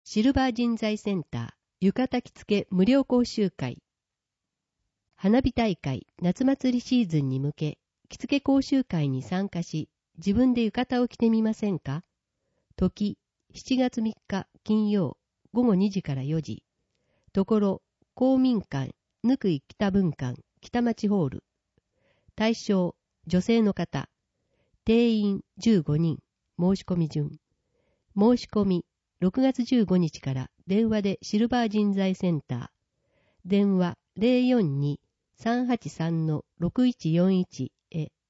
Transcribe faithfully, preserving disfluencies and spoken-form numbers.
シルバー人材センター浴衣着付け無料講習会。花火大会夏祭りシーズンに向け着付け講習会に参加し、自分で浴衣を着てみませんか？時しちがつみっか金曜ごごにじからよじ。ところ公民館ぬくい北分館北町ホール。対象女性の方。定員じゅうごにん。申し込み順。申し込みろくがつじゅうごにちから電話でシルバー人材センター。電話 ゼロよんに さんはちさん ろくいちよんいち へ。